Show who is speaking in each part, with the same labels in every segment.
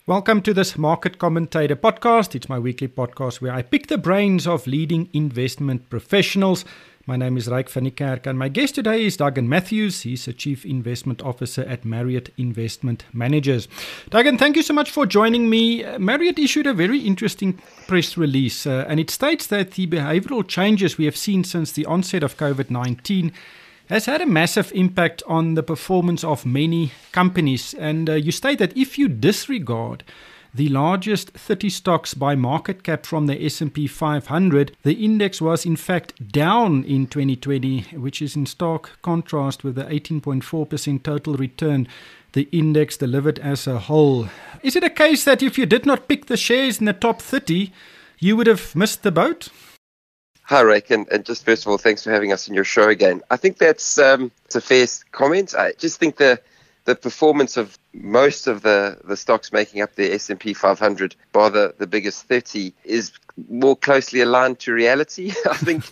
Speaker 1: Welcome to this Market Commentator podcast. It's my weekly podcast where I pick the brains of leading investment professionals. My name is Ryk van Niekerk and my guest today is Duggan Matthews. He's a Chief Investment Officer at Marriott Investment Managers. Duggan, thank you so much for joining me. Marriott issued a very interesting press release and it states that the behavioral changes we have seen since the onset of COVID-19 has had a massive impact on the performance of many companies. And you state that if you disregard the largest 30 stocks by market cap from the S&P 500, the index was in fact down in 2020, which is in stark contrast with the 18.4% total return the index delivered as a whole. Is it a case that if you did not pick the shares in the top 30, you would have missed the boat?
Speaker 2: Hi, Ryk, and just first of all, thanks for having us on your show again. I think that's it's a fair comment. I just think the performance of most of the stocks making up the S&P 500, bar the biggest 30, is more closely aligned to reality. I think,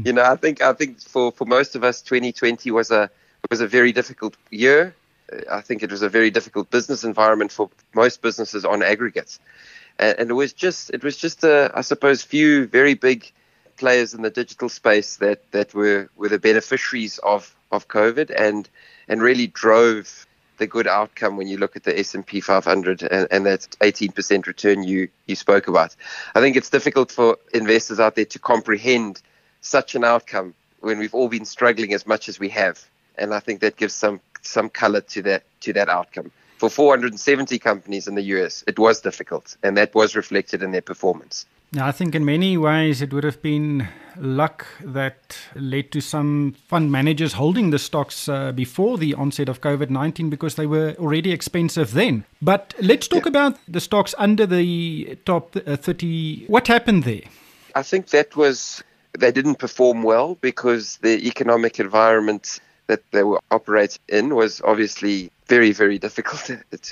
Speaker 2: I think for most of us, 2020 was a very difficult year. I think it was a very difficult business environment for most businesses on aggregate, and it was just I suppose few very big players in the digital space that were the beneficiaries of COVID and really drove the good outcome when you look at the S&P 500 and that 18% return you spoke about. I think it's difficult for investors out there to comprehend such an outcome when we've all been struggling as much as we have, and I think that gives some color to that outcome. For 470 companies in the US, it was difficult, and that was reflected in their performance.
Speaker 1: Now, I think in many ways it would have been luck that led to some fund managers holding the stocks before the onset of COVID-19 because they were already expensive then. But let's talk about the stocks under the top 30. What happened there?
Speaker 2: I think they didn't perform well because the economic environment that they were operating in was obviously very, very difficult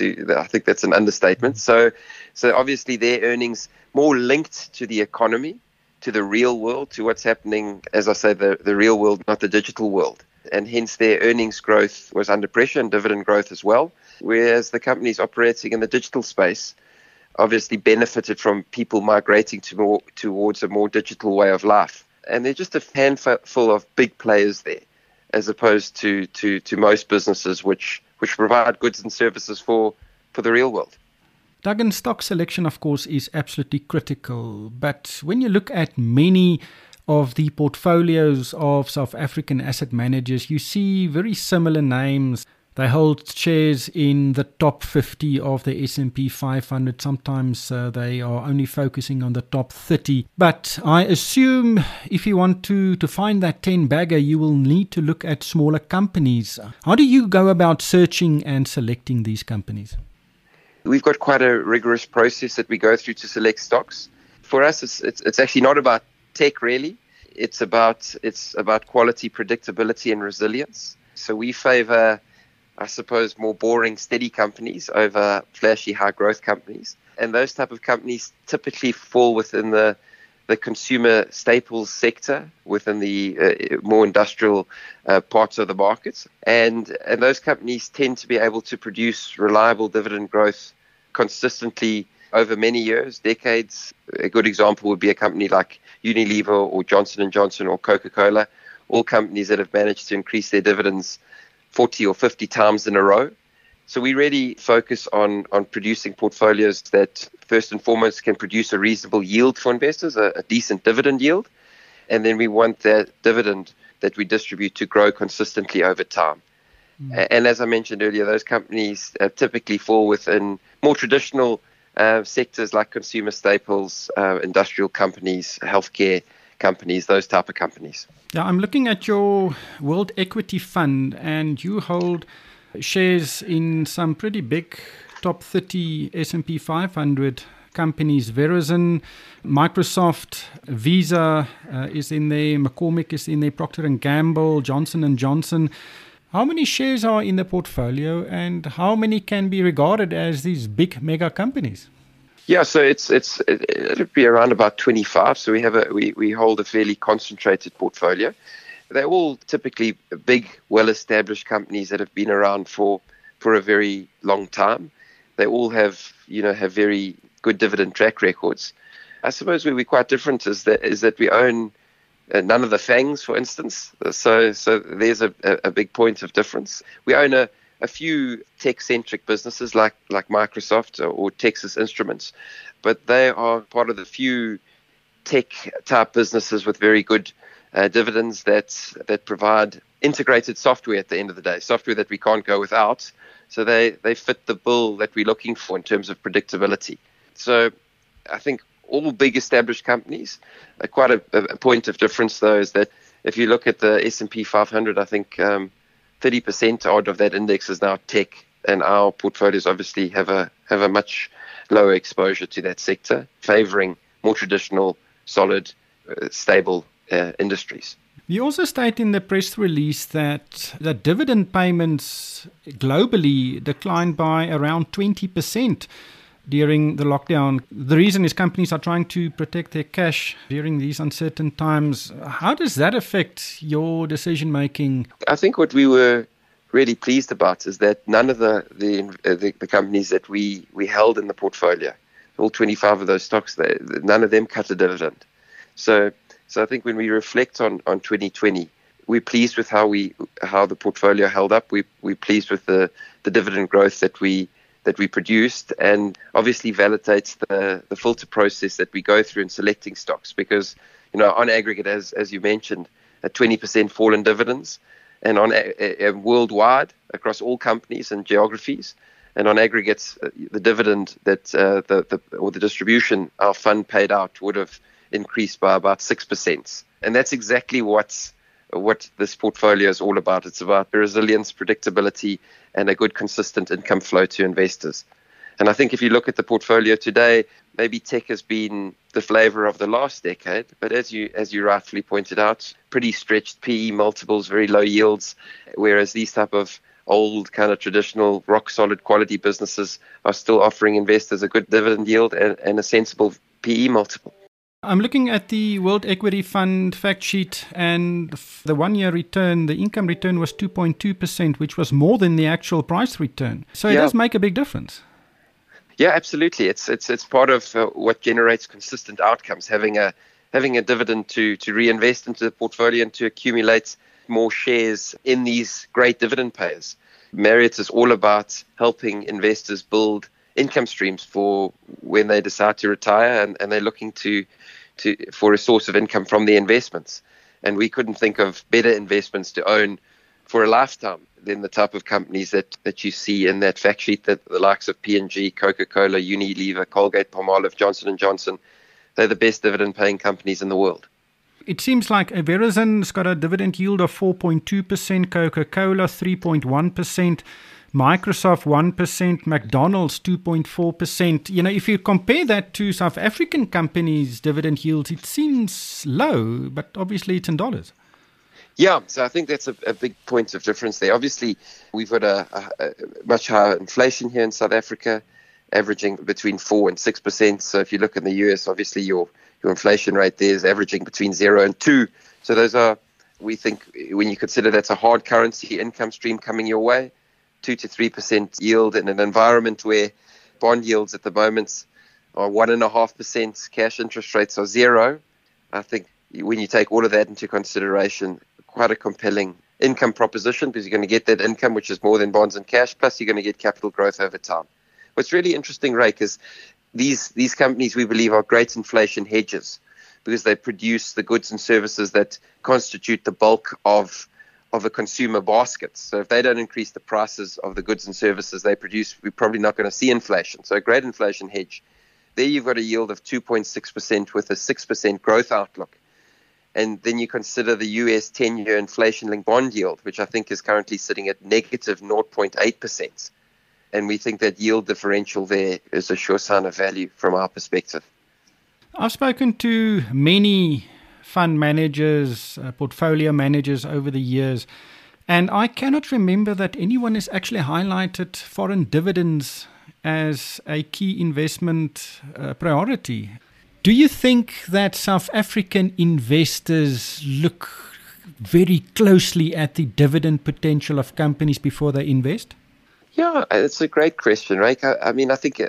Speaker 2: I think that's an understatement. So obviously their earnings more linked to the economy, to the real world, to what's happening, as I say, the real world, not the digital world. And hence their earnings growth was under pressure and dividend growth as well. Whereas the companies operating in the digital space obviously benefited from people migrating towards a more digital way of life. And they're just a handful of big players there, as opposed to most businesses which provide goods and services for the real world.
Speaker 1: Duggan, stock selection, of course, is absolutely critical. But when you look at many of the portfolios of South African asset managers, you see very similar names. They hold shares in the top 50 of the S&P 500. Sometimes they are only focusing on the top 30. But I assume if you want to find that 10-bagger, you will need to look at smaller companies. How do you go about searching and selecting these companies?
Speaker 2: We've got quite a rigorous process that we go through to select stocks. For us, it's actually not about tech, really. It's about quality, predictability, and resilience. So we favor, I suppose, more boring, steady companies over flashy, high-growth companies. And those type of companies typically fall within the consumer staples sector, within the more industrial parts of the market. And those companies tend to be able to produce reliable dividend growth consistently over many years, decades. A good example would be a company like Unilever or Johnson & Johnson or Coca-Cola, all companies that have managed to increase their dividends 40 or 50 times in a row. So we really focus on producing portfolios that first and foremost can produce a reasonable yield for investors, a decent dividend yield. And then we want that dividend that we distribute to grow consistently over time. And as I mentioned earlier, those companies typically fall within more traditional sectors like consumer staples, industrial companies, healthcare companies, those type of companies.
Speaker 1: Yeah, I'm looking at your World Equity Fund and you hold shares in some pretty big top 30 S&P 500 companies. Verizon, Microsoft, Visa is in there, McCormick is in there, Procter & Gamble, Johnson & Johnson. How many shares are in the portfolio and how many can be regarded as these big mega companies?
Speaker 2: Yeah, so it'll be around about 25. So we hold a fairly concentrated portfolio. They're all typically big, well-established companies that have been around for a very long time. They all have very good dividend track records. I suppose where we're quite different is that we own none of the FANGs, for instance. So there's a big point of difference. We own a few tech-centric businesses like Microsoft or Texas Instruments, but they are part of the few tech-type businesses with very good dividends that provide integrated software at the end of the day, software that we can't go without. So they fit the bill that we're looking for in terms of predictability. So I think all big established companies, quite a point of difference though is that if you look at the S&P 500, I think 30% odd of that index is now tech, and our portfolios obviously have a much lower exposure to that sector, favoring more traditional, solid, stable industries.
Speaker 1: You also state in the press release that the dividend payments globally declined by around 20% during the lockdown. The reason is companies are trying to protect their cash during these uncertain times. How does that affect your decision making?
Speaker 2: I think what we were really pleased about is that none of the companies that we held in the portfolio, all 25 of those stocks, none of them cut a dividend. So I think when we reflect on 2020, we're pleased with how the portfolio held up. We're pleased with the dividend growth that we produced, and obviously validates the filter process that we go through in selecting stocks, because on aggregate, as you mentioned, a 20% fall in dividends, and on worldwide across all companies and geographies, and on aggregates, the dividend that the distribution our fund paid out would have increased by about 6%, and that's exactly what this portfolio is all about. It's about resilience, predictability, and a good consistent income flow to investors. And I think if you look at the portfolio today, maybe tech has been the flavor of the last decade, but as you rightfully pointed out, pretty stretched PE multiples, very low yields, whereas these type of old kind of traditional rock solid quality businesses are still offering investors a good dividend yield and a sensible PE multiple.
Speaker 1: I'm looking at the World Equity Fund fact sheet, and the 1 year return, the income return was 2.2%, which was more than the actual price return. So it does make a big difference.
Speaker 2: Yeah, absolutely. It's part of what generates consistent outcomes, having a dividend to reinvest into the portfolio and to accumulate more shares in these great dividend payers. Marriott is all about helping investors build income streams for when they decide to retire, and they're looking for a source of income from the investments. And we couldn't think of better investments to own for a lifetime than the type of companies that you see in that fact sheet, that the likes of P&G, Coca-Cola, Unilever, Colgate, Palmolive, Johnson & Johnson. They're the best dividend-paying companies in the world.
Speaker 1: It seems like Verizon's got a dividend yield of 4.2%, Coca-Cola 3.1%, Microsoft 1%, McDonald's 2.4%. If you compare that to South African companies' dividend yields, it seems low, but obviously it's in dollars.
Speaker 2: Yeah, so I think that's a big point of difference there. Obviously, we've got a much higher inflation here in South Africa, averaging between 4 and 6%. So if you look in the US, obviously your inflation rate there is averaging between 0 and 2. So those are, we think, when you consider that's a hard currency income stream coming your way, 2 to 3% yield in an environment where bond yields at the moment are 1.5%, cash interest rates are 0. I think when you take all of that into consideration, quite a compelling income proposition, because you're going to get that income, which is more than bonds and cash, plus you're going to get capital growth over time. What's really interesting, Ray, is these companies, we believe, are great inflation hedges, because they produce the goods and services that constitute the bulk of a consumer basket. So if they don't increase the prices of the goods and services they produce, we're probably not going to see inflation. So a great inflation hedge. There you've got a yield of 2.6% with a 6% growth outlook. And then you consider the US 10-year inflation-linked bond yield, which I think is currently sitting at negative 0.8%. And we think that yield differential there is a sure sign of value from our perspective.
Speaker 1: I've spoken to many fund managers, portfolio managers over the years, and I cannot remember that anyone has actually highlighted foreign dividends as a key investment priority. Do you think that South African investors look very closely at the dividend potential of companies before they invest?
Speaker 2: Yeah, it's a great question, right? I mean, I think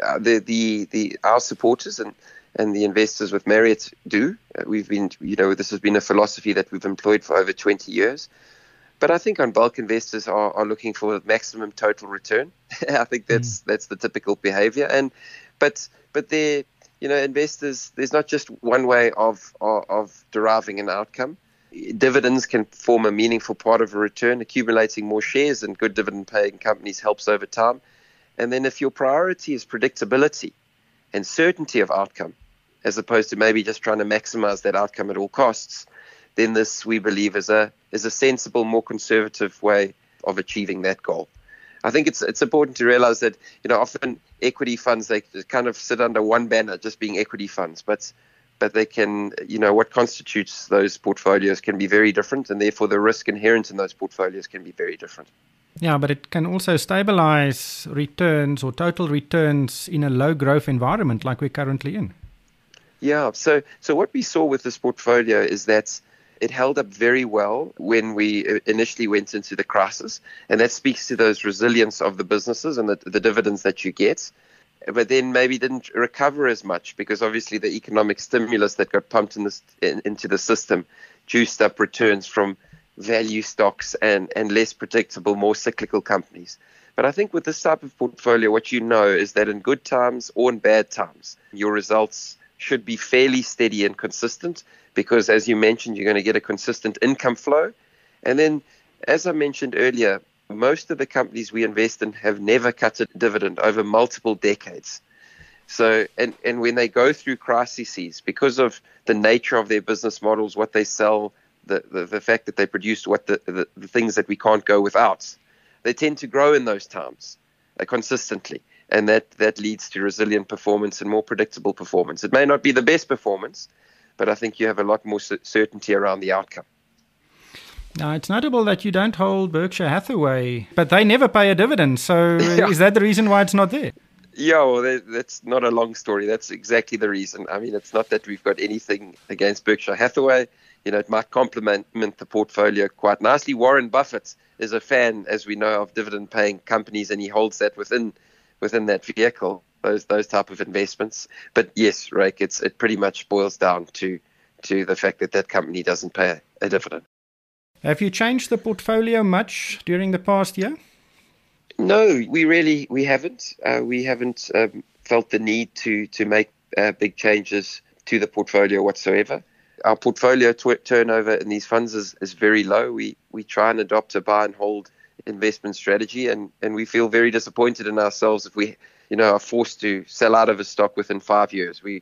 Speaker 2: our supporters and the investors with Marriott do. We've been, this has been a philosophy that we've employed for over 20 years. But I think on bulk investors are looking for maximum total return. I think that's the typical behavior. But they're, investors, there's not just one way of deriving an outcome. Dividends can form a meaningful part of a return. Accumulating more shares in good dividend-paying companies helps over time. And then if your priority is predictability and certainty of outcome, as opposed to maybe just trying to maximize that outcome at all costs, then this, we believe, is a sensible, more conservative way of achieving that goal. I think it's important to realize that, often equity funds, they kind of sit under one banner, just being equity funds, but they can, what constitutes those portfolios can be very different, and therefore the risk inherent in those portfolios can be very different.
Speaker 1: Yeah, but it can also stabilize returns or total returns in a low growth environment like we're currently in.
Speaker 2: Yeah, so what we saw with this portfolio is that it held up very well when we initially went into the crisis, and that speaks to those resilience of the businesses and the dividends that you get, but then maybe didn't recover as much because obviously the economic stimulus that got pumped into the system juiced up returns from value stocks and less predictable, more cyclical companies. But I think with this type of portfolio, what you know is that in good times or in bad times, your results should be fairly steady and consistent because, as you mentioned, you're going to get a consistent income flow. And then, as I mentioned earlier, most of the companies we invest in have never cut a dividend over multiple decades. So, and when they go through crises, because of the nature of their business models, what they sell, the fact that they produce what the things that we can't go without, they tend to grow in those times consistently. And that leads to resilient performance and more predictable performance. It may not be the best performance, but I think you have a lot more certainty around the outcome.
Speaker 1: Now, it's notable that you don't hold Berkshire Hathaway, but they never pay a dividend. So Is that the reason why it's not there?
Speaker 2: Yeah, well, that's not a long story. That's exactly the reason. I mean, it's not that we've got anything against Berkshire Hathaway. It might complement the portfolio quite nicely. Warren Buffett is a fan, as we know, of dividend-paying companies, and he holds that within that vehicle, those type of investments. But yes, Rake, it pretty much boils down to the fact that company doesn't pay a dividend.
Speaker 1: Have you changed the portfolio much during the past year?
Speaker 2: No, we haven't. We haven't felt the need to make big changes to the portfolio whatsoever. Our portfolio turnover in these funds is very low. We try and adopt a buy and hold investment strategy, and we feel very disappointed in ourselves if we are forced to sell out of a stock within 5 years. We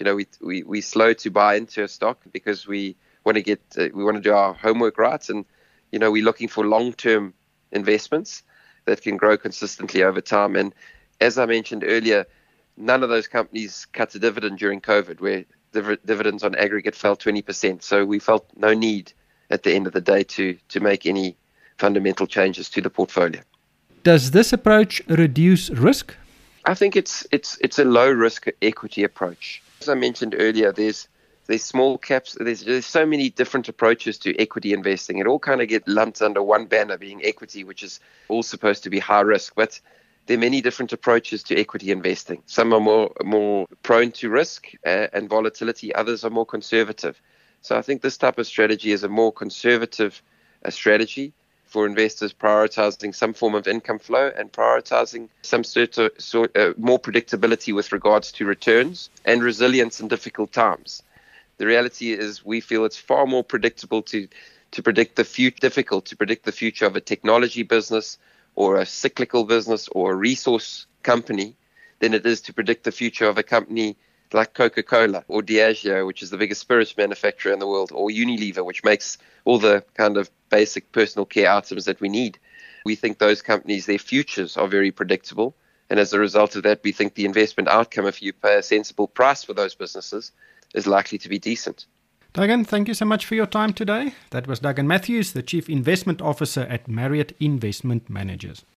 Speaker 2: slow to buy into a stock because we want to do our homework right, and we're looking for long-term investments that can grow consistently over time. And as I mentioned earlier, none of those companies cut a dividend during COVID, where dividends on aggregate fell 20%. So we felt no need at the end of the day to make any fundamental changes to the portfolio.
Speaker 1: Does this approach reduce risk?
Speaker 2: I think it's a low risk equity approach. As I mentioned earlier, there's small caps. There's so many different approaches to equity investing. It all kind of get lumped under one banner, being equity, which is all supposed to be high risk. But there are many different approaches to equity investing. Some are more prone to risk and volatility. Others are more conservative. So I think this type of strategy is a more conservative strategy for investors, prioritizing some form of income flow and prioritizing some sort of more predictability with regards to returns and resilience in difficult times. The reality is we feel it's far more predictable to predict the future, difficult to predict the future of a technology business or a cyclical business or a resource company than it is to predict the future of a company like Coca-Cola or Diageo, which is the biggest spirits manufacturer in the world, or Unilever, which makes all the kind of basic personal care items that we need. We think those companies, their futures are very predictable. And as a result of that, we think the investment outcome, if you pay a sensible price for those businesses, is likely to be decent.
Speaker 1: Duggan, thank you so much for your time today. That was Duggan Matthews, the Chief Investment Officer at Marriott Investment Managers.